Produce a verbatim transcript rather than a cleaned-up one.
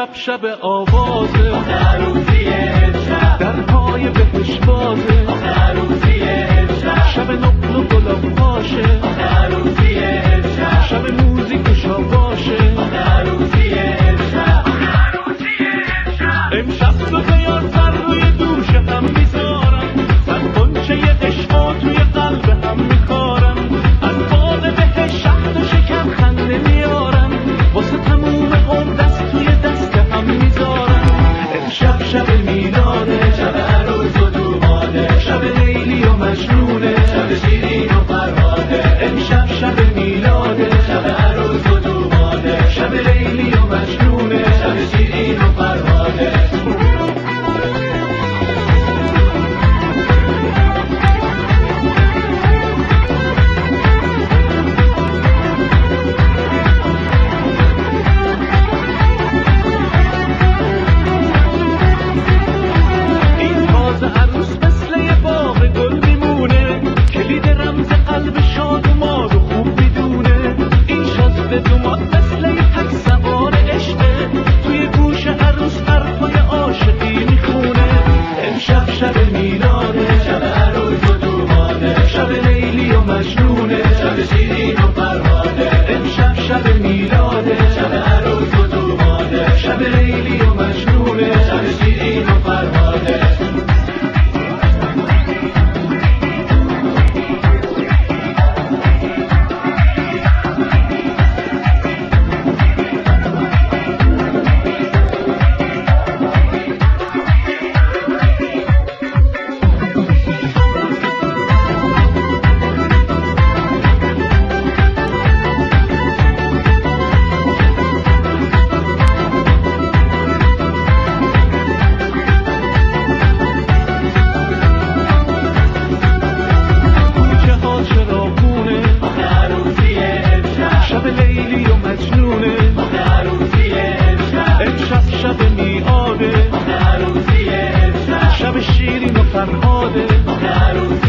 امشب شب آوازه، عروسی امشب در پای بهش بازه، عروسی امشب شب نقل و گلاب پاشه، عروسی امشب شب موزیک و شاباشه، عروسی امشب امشب دو تیار سر روی دوش هم میذارن، صد قنچه عشقا توی قلب هم میکارن، از باغ به شهد و شکر خنده میارن، واسه تموم عمر دست توی دست هم میذارن. امشب شب میلاده، شب عروس و دوماده، شب لیلی و مجنونه، شب شیرین و فرهاده. امشب شب میلاده، شب عروس و دوماده، شب لیلی و مجنونه، شب شیرین و فرهاده. شب شیرین و فرهاده.